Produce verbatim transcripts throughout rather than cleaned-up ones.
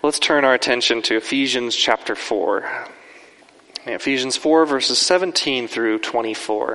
Let's turn our attention to Ephesians chapter four. Ephesians four, verses seventeen through twenty-four.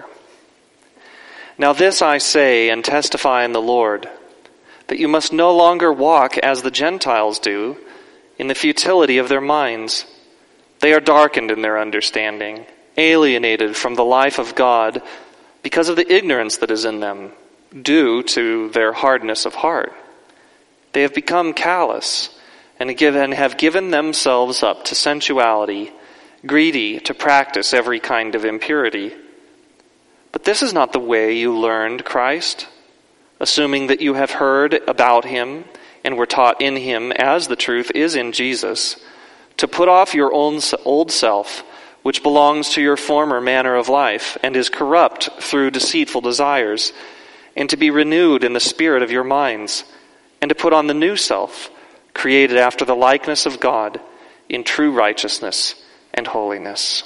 Now this I say and testify in the Lord, that you must no longer walk as the Gentiles do, in the futility of their minds. They are darkened in their understanding, alienated from the life of God because of the ignorance that is in them, due to their hardness of heart. They have become callous, and have given themselves up to sensuality, greedy to practice every kind of impurity. But this is not the way you learned Christ, assuming that you have heard about him and were taught in him as the truth is in Jesus, to put off your own old self, which belongs to your former manner of life and is corrupt through deceitful desires, and to be renewed in the spirit of your minds, and to put on the new self, created after the likeness of God in true righteousness and holiness.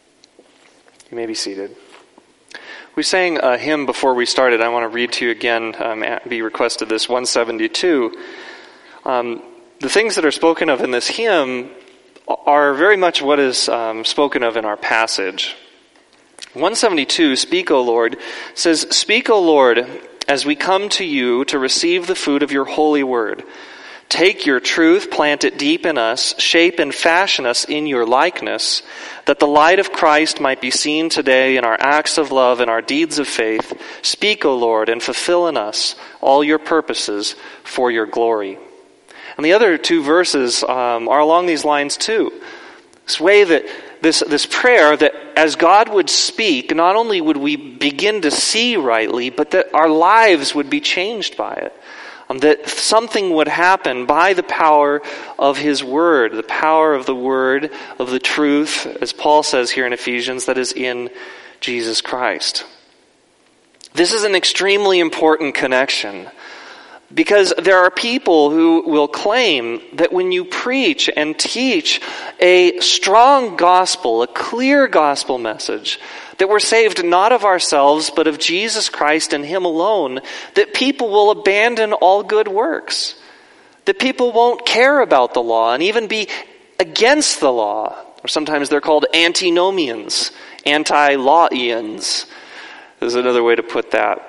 You may be seated. We sang a hymn before we started. I want to read to you again, um, be requested this, one seventy-two. Um, the things that are spoken of in this hymn are very much what is um, spoken of in our passage. one seventy-two, Speak, O Lord, says, Speak, O Lord, as we come to you to receive the food of your holy word. Take your truth, plant it deep in us, shape and fashion us in your likeness, that the light of Christ might be seen today in our acts of love and our deeds of faith. Speak, O Lord, and fulfill in us all your purposes for your glory. And the other two verses um, are along these lines too. This way that this, this prayer that as God would speak, not only would we begin to see rightly, but that our lives would be changed by it. Um, that something would happen by the power of his word, the power of the word, of the truth, as Paul says here in Ephesians, that is in Jesus Christ. This is an extremely important connection, because there are people who will claim that when you preach and teach a strong gospel, a clear gospel message, that we're saved not of ourselves, but of Jesus Christ and him alone, that people will abandon all good works, that people won't care about the law and even be against the law. Or sometimes they're called antinomians, anti-lawians is another way to put that.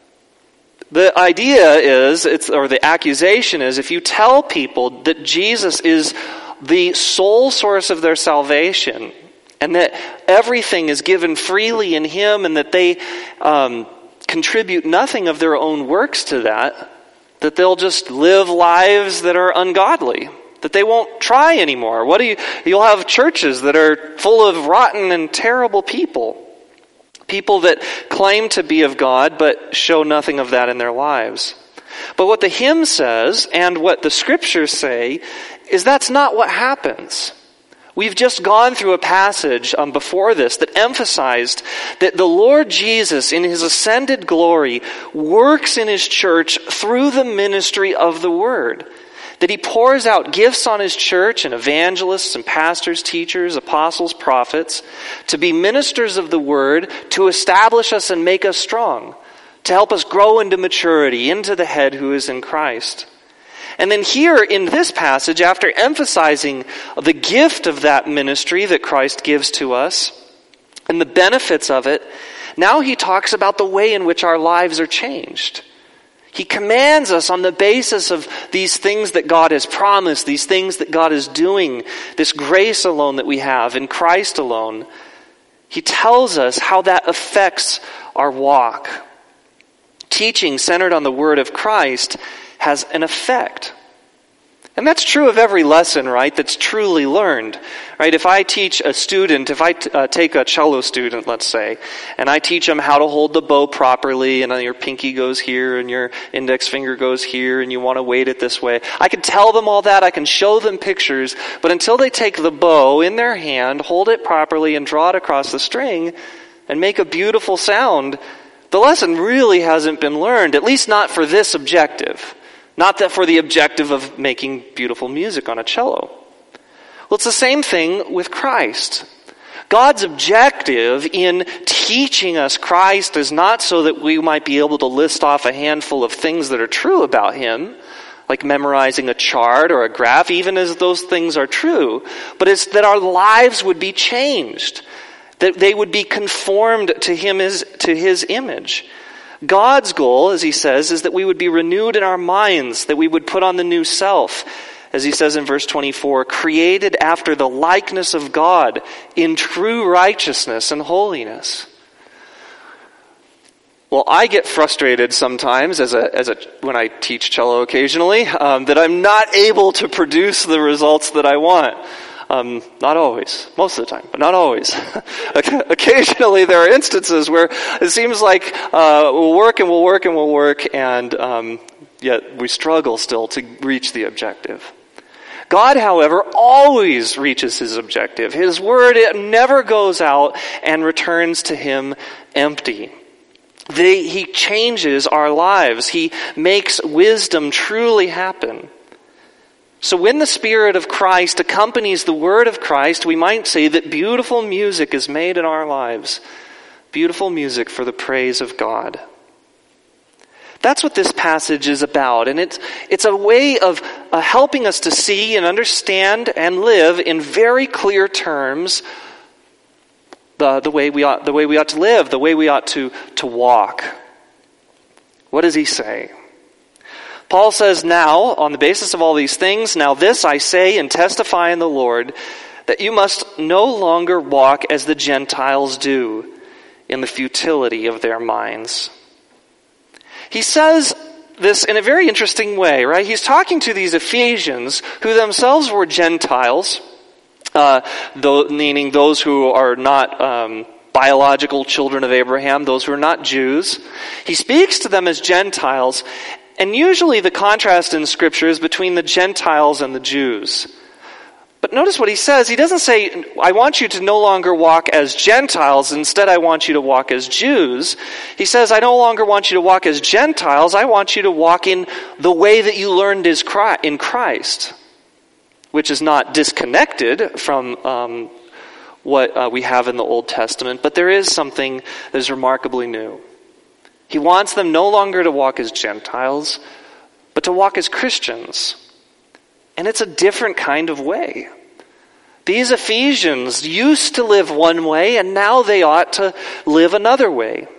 The idea is, it's, or the accusation is, if you tell people that Jesus is the sole source of their salvation, and that everything is given freely in him, and that they um, contribute nothing of their own works to that, that they'll just live lives that are ungodly, that they won't try anymore. What do you? You'll have churches that are full of rotten and terrible people. People that claim to be of God, but show nothing of that in their lives. But what the hymn says, and what the scriptures say, is that's not what happens. We've just gone through a passage um, before this that emphasized that the Lord Jesus, in his ascended glory, works in his church through the ministry of the word. That he pours out gifts on his church and evangelists and pastors, teachers, apostles, prophets, to be ministers of the word, to establish us and make us strong, to help us grow into maturity, into the head who is in Christ. And then here in this passage, after emphasizing the gift of that ministry that Christ gives to us and the benefits of it, now he talks about the way in which our lives are changed. He commands us on the basis of these things that God has promised, these things that God is doing, this grace alone that we have in Christ alone. He tells us how that affects our walk. Teaching centered on the word of Christ has an effect. And that's true of every lesson, right, that's truly learned. Right? If I teach a student, if I t- uh, take a cello student, let's say, and I teach them how to hold the bow properly, and your pinky goes here, and your index finger goes here, and you want to weight it this way. I can tell them all that, I can show them pictures, but until they take the bow in their hand, hold it properly, and draw it across the string, and make a beautiful sound, the lesson really hasn't been learned, at least not for this objective. Not that for the objective of making beautiful music on a cello. Well, it's the same thing with Christ. God's objective in teaching us Christ is not so that we might be able to list off a handful of things that are true about him, like memorizing a chart or a graph, even as those things are true, but it's that our lives would be changed, that they would be conformed to him as, to his image. God's goal, as he says, is that we would be renewed in our minds, that we would put on the new self, as he says in verse twenty-four, created after the likeness of God in true righteousness and holiness. Well, I get frustrated sometimes as a as a when I teach cello occasionally um, that I'm not able to produce the results that I want. Um, not always, most of the time, but not always. Occasionally, there are instances where it seems like uh, we'll work and we'll work and we'll work, and um, yet we struggle still to reach the objective. God, however, always reaches his objective. His word, it never goes out and returns to him empty. They, he changes our lives. He makes wisdom truly happen. So when the Spirit of Christ accompanies the Word of Christ, we might say that beautiful music is made in our lives. Beautiful music for the praise of God. That's what this passage is about. And it's, it's a way of uh, helping us to see and understand and live in very clear terms The, the way we ought, the way we ought to live, the way we ought to, to walk. What does he say? Paul says, now, on the basis of all these things, now this I say and testify in the Lord, that you must no longer walk as the Gentiles do, in the futility of their minds. He says this in a very interesting way, right? He's talking to these Ephesians, who themselves were Gentiles, Uh, though, meaning those who are not um, biological children of Abraham, those who are not Jews. He speaks to them as Gentiles, and usually the contrast in Scripture is between the Gentiles and the Jews. But notice what he says. He doesn't say, I want you to no longer walk as Gentiles, instead I want you to walk as Jews. He says, I no longer want you to walk as Gentiles, I want you to walk in the way that you learned in Christ. Which is not disconnected from um, what uh, we have in the Old Testament, but there is something that is remarkably new. He wants them no longer to walk as Gentiles, but to walk as Christians. And it's a different kind of way. These Ephesians used to live one way, and now they ought to live another way.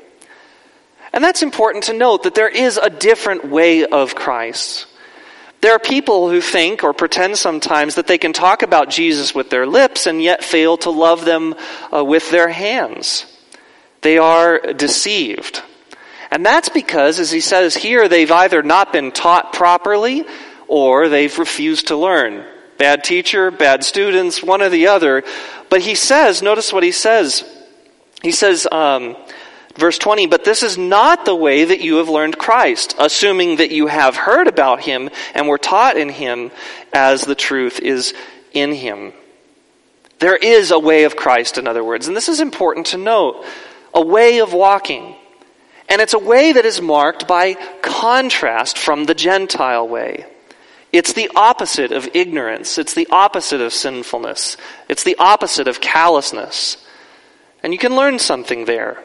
And that's important to note, that there is a different way of Christ. There are people who think or pretend sometimes that they can talk about Jesus with their lips and yet fail to love them uh, with their hands. They are deceived. And that's because, as he says here, they've either not been taught properly or they've refused to learn. Bad teacher, bad students, one or the other. But he says, notice what he says. He says, um, verse twenty, but this is not the way that you have learned Christ, assuming that you have heard about him and were taught in him as the truth is in him. There is a way of Christ, in other words, and this is important to note, a way of walking. And it's a way that is marked by contrast from the Gentile way. It's the opposite of ignorance. It's the opposite of sinfulness. It's the opposite of callousness. And you can learn something there.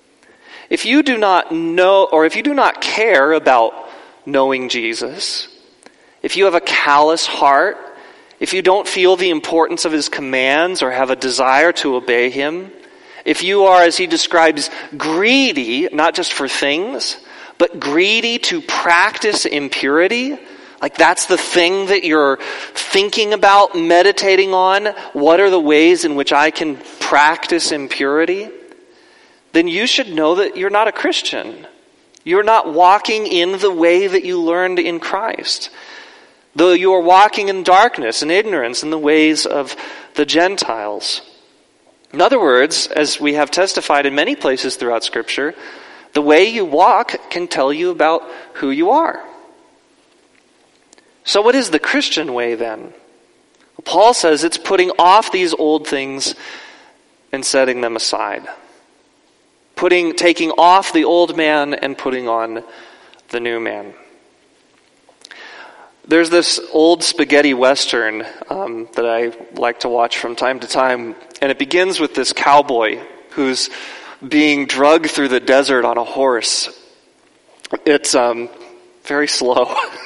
If you do not know, or if you do not care about knowing Jesus, if you have a callous heart, if you don't feel the importance of his commands or have a desire to obey him, if you are, as he describes, greedy, not just for things, but greedy to practice impurity, like that's the thing that you're thinking about, meditating on, what are the ways in which I can practice impurity, then you should know that you're not a Christian. You're not walking in the way that you learned in Christ. Though you are walking in darkness and ignorance in the ways of the Gentiles. In other words, as we have testified in many places throughout Scripture, the way you walk can tell you about who you are. So what is the Christian way then? Paul says it's putting off these old things and setting them aside. Putting, taking off the old man and putting on the new man. There's this old spaghetti western um, that I like to watch from time to time, and it begins with this cowboy who's being drugged through the desert on a horse. It's um, very slow.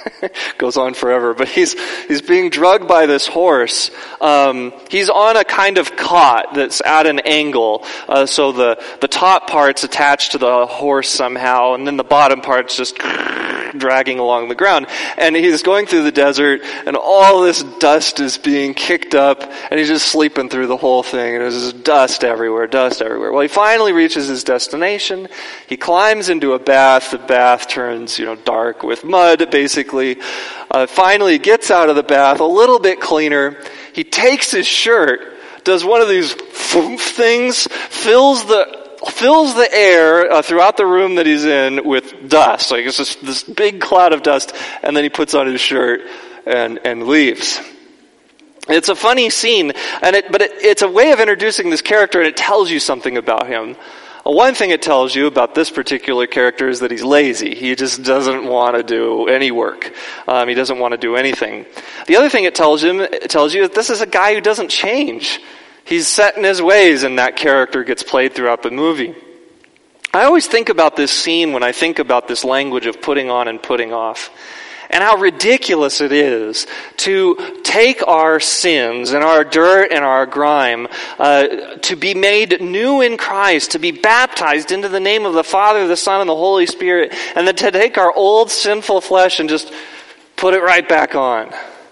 Goes on forever, but he's he's being drugged by this horse. Um, he's on a kind of cot that's at an angle, uh, so the the top part's attached to the horse somehow, and then the bottom part's just dragging along the ground. And he's going through the desert, and all this dust is being kicked up, and he's just sleeping through the whole thing, and there's just dust everywhere, dust everywhere. Well, he finally reaches his destination. He climbs into a bath. The bath turns, you know, dark with mud, basically. Uh, finally gets out of the bath a little bit cleaner. He takes his shirt, does one of these things, fills the fills the air uh, throughout the room that he's in with dust. Like it's just this big cloud of dust, and then he puts on his shirt and and leaves. It's a funny scene, and it, but it, it's a way of introducing this character, and it tells you something about him. One thing it tells you about this particular character is that he's lazy. He just doesn't want to do any work. Um, he doesn't want to do anything. The other thing it tells him, it tells you that this is a guy who doesn't change. He's set in his ways, and that character gets played throughout the movie. I always think about this scene when I think about this language of putting on and putting off, and how ridiculous it is to take our sins and our dirt and our grime, uh, to be made new in Christ, to be baptized into the name of the Father, the Son, and the Holy Spirit, and then to take our old sinful flesh and just put it right back on.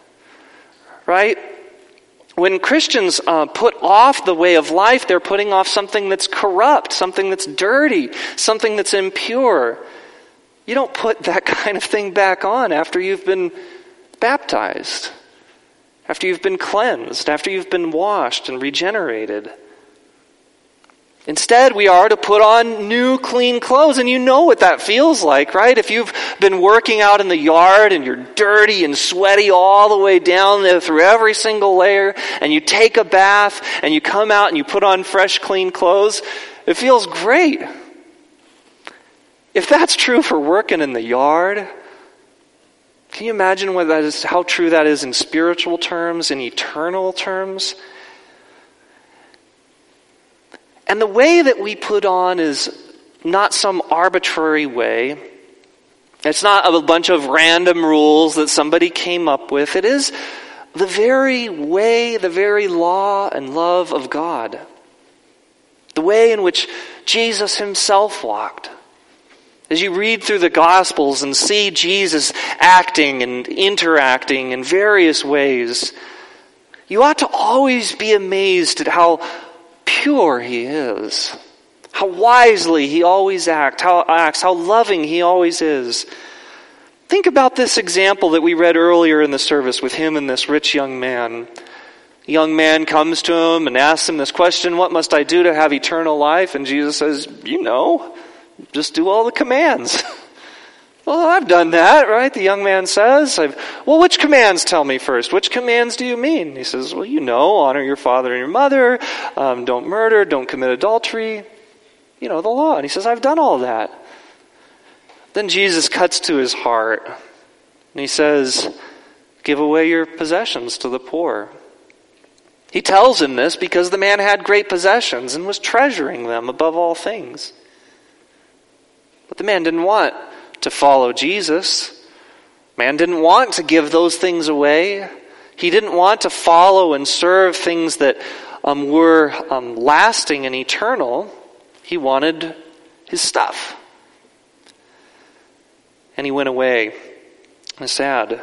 Right? When Christians uh, put off the way of life, they're putting off something that's corrupt, something that's dirty, something that's impure. You don't put that kind of thing back on after you've been baptized, after you've been cleansed, after you've been washed and regenerated. Instead, we are to put on new, clean clothes, and you know what that feels like, right? If you've been working out in the yard and you're dirty and sweaty all the way down there through every single layer, and you take a bath and you come out and you put on fresh, clean clothes, it feels great. If that's true for working in the yard, can you imagine what that is, how true that is in spiritual terms, in eternal terms? And the way that we put on is not some arbitrary way. It's not a bunch of random rules that somebody came up with. It is the very way, the very law and love of God. The way in which Jesus himself walked. As you read through the Gospels and see Jesus acting and interacting in various ways, you ought to always be amazed at how pure he is, how wisely he always act, how acts, how loving he always is. Think about this example that we read earlier in the service with him and this rich young man. The young man comes to him and asks him this question, "What must I do to have eternal life?" And Jesus says, "You know. Just do all the commands." "Well, I've done that," right? The young man says. I've, "Well, which commands tell me first? Which commands do you mean?" He says, "Well, you know, honor your father and your mother, um, don't murder, don't commit adultery, you know, the law." And he says, "I've done all that." Then Jesus cuts to his heart, and he says, "Give away your possessions to the poor." He tells him this because the man had great possessions and was treasuring them above all things. But the man didn't want to follow Jesus. Man didn't want to give those things away. He didn't want to follow and serve things that um, were um, lasting and eternal. He wanted his stuff. And he went away. It's sad.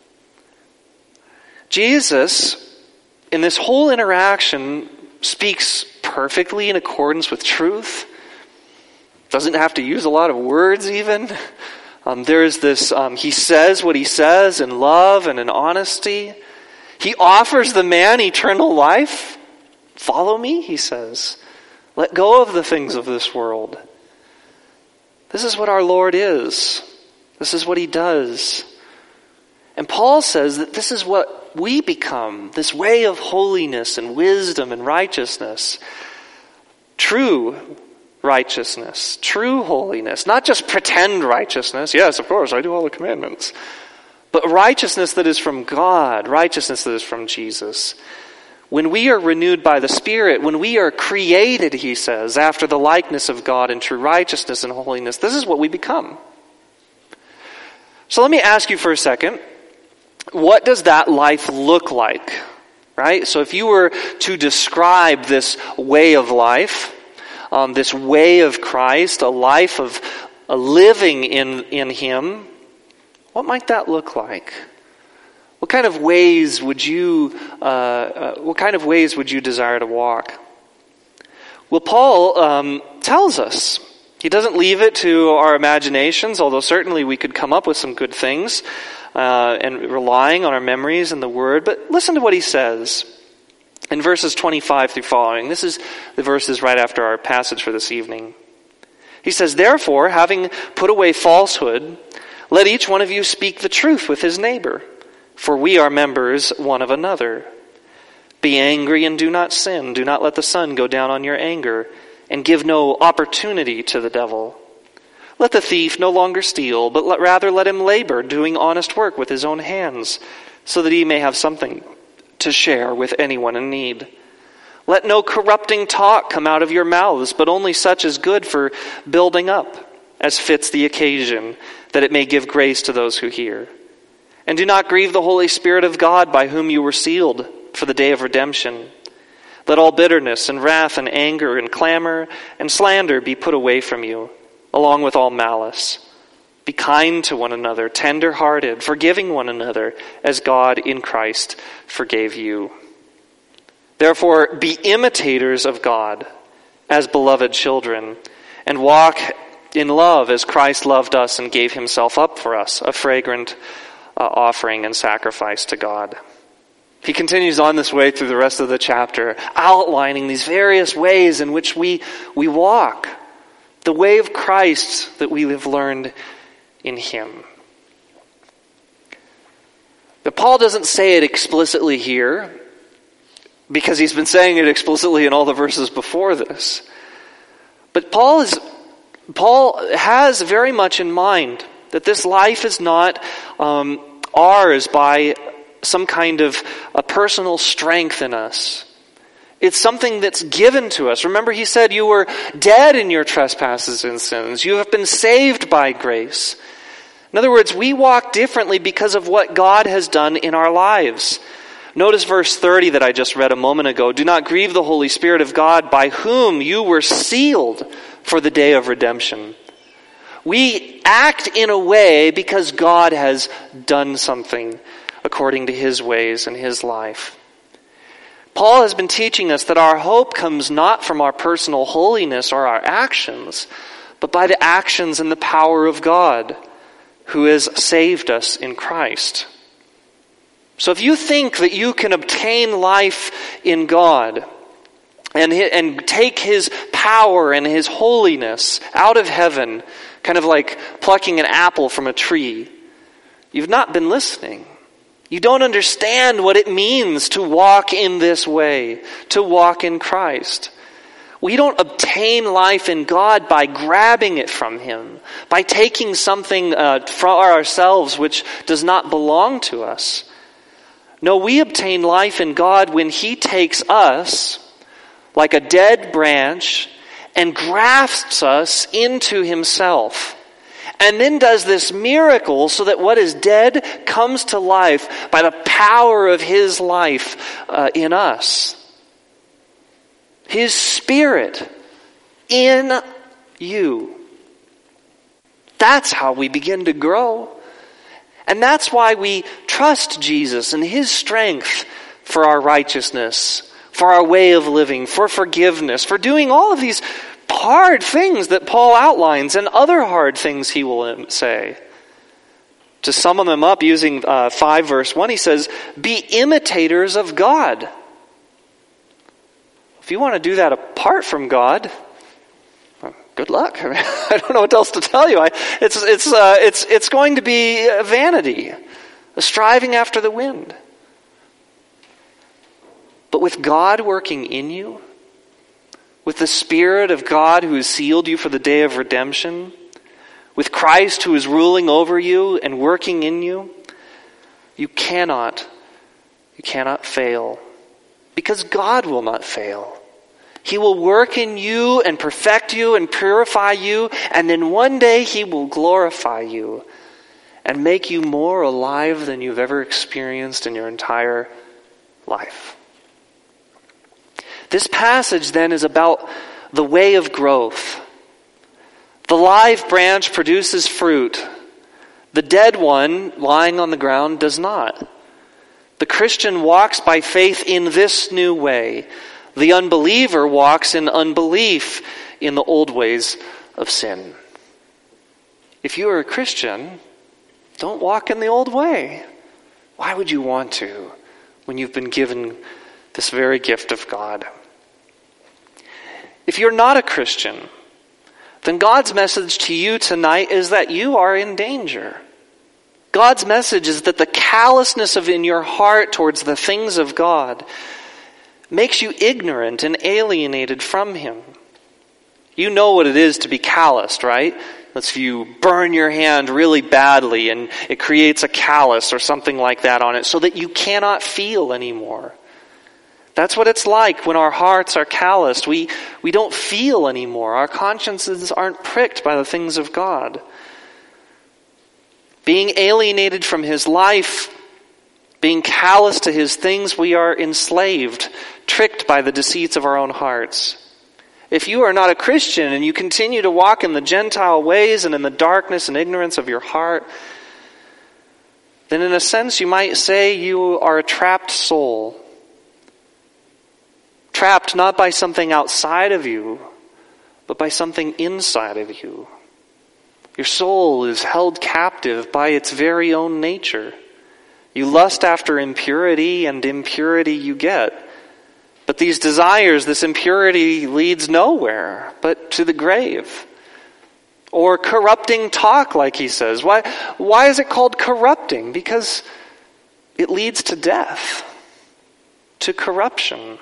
Jesus, in this whole interaction, speaks perfectly in accordance with truth. Doesn't have to use a lot of words even. Um, there's this, um, he says what he says in love and in honesty. He offers the man eternal life. "Follow me," he says. "Let go of the things of this world." This is what our Lord is. This is what he does. And Paul says that this is what we become, this way of holiness and wisdom and righteousness. True righteousness, true holiness, not just pretend righteousness. Yes, of course, I do all the commandments. But righteousness that is from God, righteousness that is from Jesus. When we are renewed by the Spirit, when we are created, he says, after the likeness of God in true righteousness and holiness, this is what we become. So let me ask you for a second, what does that life look like? Right? So if you were to describe this way of life, um, this way of Christ, a life of a living in, in Him, what might that look like? What kind of ways would you, uh, uh, what kind of ways would you desire to walk? Well, Paul um, tells us. He doesn't leave it to our imaginations, although certainly we could come up with some good things, uh, and relying on our memories and the Word. But listen to what he says in verses twenty-five through following. This is the verses right after our passage for this evening. He says, "Therefore, having put away falsehood, let each one of you speak the truth with his neighbor, for we are members one of another. Be angry and do not sin. Do not let the sun go down on your anger, and give no opportunity to the devil. Let the thief no longer steal, but let, rather let him labor, doing honest work with his own hands, so that he may have something to share with anyone in need. Let no corrupting talk come out of your mouths, but only such as good for building up, as fits the occasion, that it may give grace to those who hear. And do not grieve the Holy Spirit of God, by whom you were sealed for the day of redemption. Let all bitterness and wrath and anger and clamor and slander be put away from you, along with all malice. Be kind to one another, tender-hearted, forgiving one another, as God in Christ forgave you. Therefore, be imitators of God as beloved children, and walk in love as Christ loved us and gave himself up for us, a fragrant uh, offering and sacrifice to God." He continues on this way through the rest of the chapter, outlining these various ways in which we, we walk, the way of Christ that we have learned in Him. But Paul doesn't say it explicitly here, because he's been saying it explicitly in all the verses before this. But Paul is Paul has very much in mind that this life is not um, ours by some kind of a personal strength in us. It's something that's given to us. Remember, he said you were dead in your trespasses and sins. You have been saved by grace. In other words, we walk differently because of what God has done in our lives. Notice verse thirty that I just read a moment ago. "Do not grieve the Holy Spirit of God, by whom you were sealed for the day of redemption." We act in a way because God has done something according to His ways and His life. Paul has been teaching us that our hope comes not from our personal holiness or our actions, but by the actions and the power of God, who has saved us in Christ. So if you think that you can obtain life in God and, and take His power and His holiness out of heaven, kind of like plucking an apple from a tree, you've not been listening. You don't understand what it means to walk in this way, to walk in Christ. We don't obtain life in God by grabbing it from Him, by taking something uh, from ourselves which does not belong to us. No, we obtain life in God when He takes us, like a dead branch, and grafts us into Himself. And then does this miracle so that what is dead comes to life by the power of His life uh, in us. His Spirit in you. That's how we begin to grow. And that's why we trust Jesus and His strength for our righteousness, for our way of living, for forgiveness, for doing all of these hard things that Paul outlines and other hard things he will say. To sum them up using uh, five verse one, he says, "Be imitators of God." If you want to do that apart from God, well, good luck. I, mean, I don't know what else to tell you. I, it's it's uh, it's it's going to be a vanity, a striving after the wind. But with God working in you, with the Spirit of God who has sealed you for the day of redemption, with Christ who is ruling over you and working in you, you cannot, you cannot fail. Because God will not fail. He will work in you and perfect you and purify you, and then one day He will glorify you. and make you more alive than you've ever experienced in your entire life. This passage then is about the way of growth. The live branch produces fruit. The dead one, lying on the ground, does not. The Christian walks by faith in this new way. The unbeliever walks in unbelief in the old ways of sin. If you are a Christian, don't walk in the old way. Why would you want to when you've been given this very gift of God? If you're not a Christian, then God's message to you tonight is that you are in danger. God's message is that the callousness of in your heart towards the things of God makes you ignorant and alienated from Him. You know what it is to be calloused, right? That's if you burn your hand really badly and it creates a callus or something like that on it so that you cannot feel anymore. That's what it's like when our hearts are calloused. We, we don't feel anymore. Our consciences aren't pricked by the things of God. Being alienated from His life, being callous to His things, we are enslaved, tricked by the deceits of our own hearts. If you are not a Christian and you continue to walk in the Gentile ways and in the darkness and ignorance of your heart, then in a sense you might say you are a trapped soul. Trapped not by something outside of you, but by something inside of you. Your soul is held captive by its very own nature. You lust after impurity, and impurity you get. But these desires, this impurity leads nowhere but to the grave. Or corrupting talk, like he says. Why, why is it called corrupting? Because it leads to death, to corruption.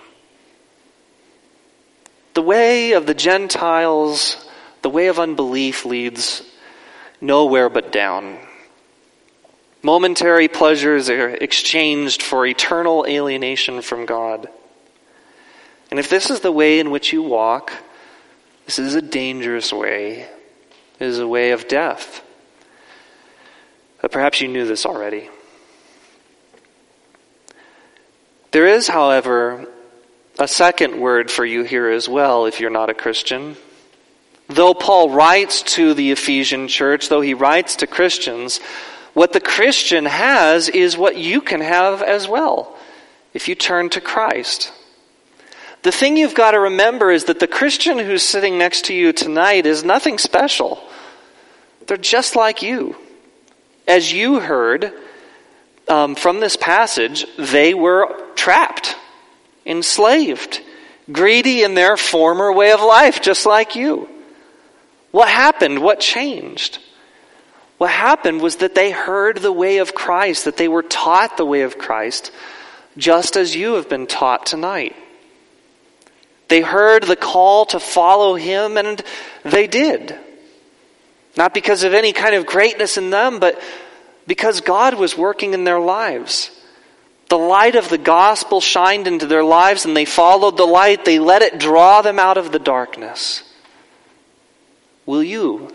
The way of the Gentiles, the way of unbelief leads nowhere but down. Momentary pleasures are exchanged for eternal alienation from God. And if this is the way in which you walk, this is a dangerous way. It is a way of death. But perhaps you knew this already. There is, however, a second word for you here as well if you're not a Christian. Though Paul writes to the Ephesian church, though he writes to Christians, what the Christian has is what you can have as well if you turn to Christ. The thing you've got to remember is that the Christian who's sitting next to you tonight is nothing special. They're just like you. As you heard um, from this passage, they were trapped, enslaved, greedy in their former way of life, just like you. What happened? What changed? What happened was that they heard the way of Christ, that they were taught the way of Christ, just as you have been taught tonight. They heard the call to follow Him, and they did. Not because of any kind of greatness in them, but because God was working in their lives. The light of the gospel shined into their lives, and they followed the light. They let it draw them out of the darkness. Will you?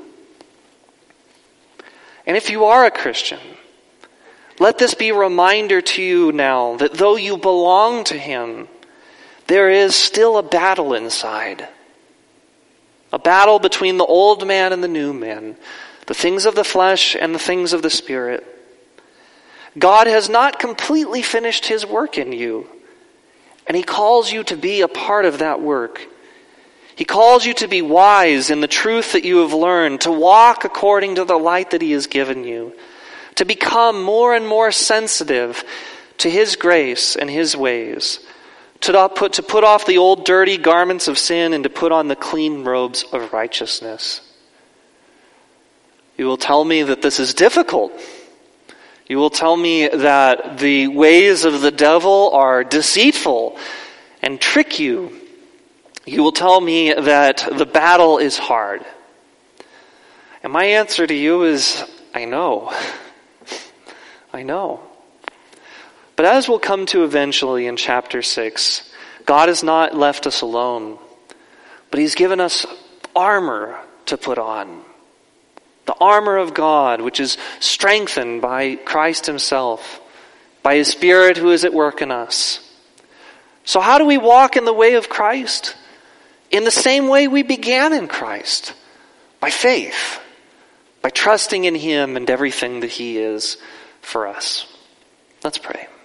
And if you are a Christian, let this be a reminder to you now that though you belong to Him, there is still a battle inside. A battle between the old man and the new man, the things of the flesh and the things of the Spirit. God has not completely finished His work in you, and He calls you to be a part of that work. He calls you to be wise in the truth that you have learned, to walk according to the light that He has given you, to become more and more sensitive to His grace and His ways, to not put, to put off the old dirty garments of sin and to put on the clean robes of righteousness. You will tell me that this is difficult. You will tell me that the ways of the devil are deceitful and trick you. You will tell me that the battle is hard. And my answer to you is, I know. I know. But as we'll come to eventually in chapter six, God has not left us alone, but He's given us armor to put on. the armor of God, which is strengthened by Christ himself, by his Spirit who is at work in us. So how do we walk in the way of Christ? In the same way we began in Christ, by faith, by trusting in him and everything that he is for us. Let's pray.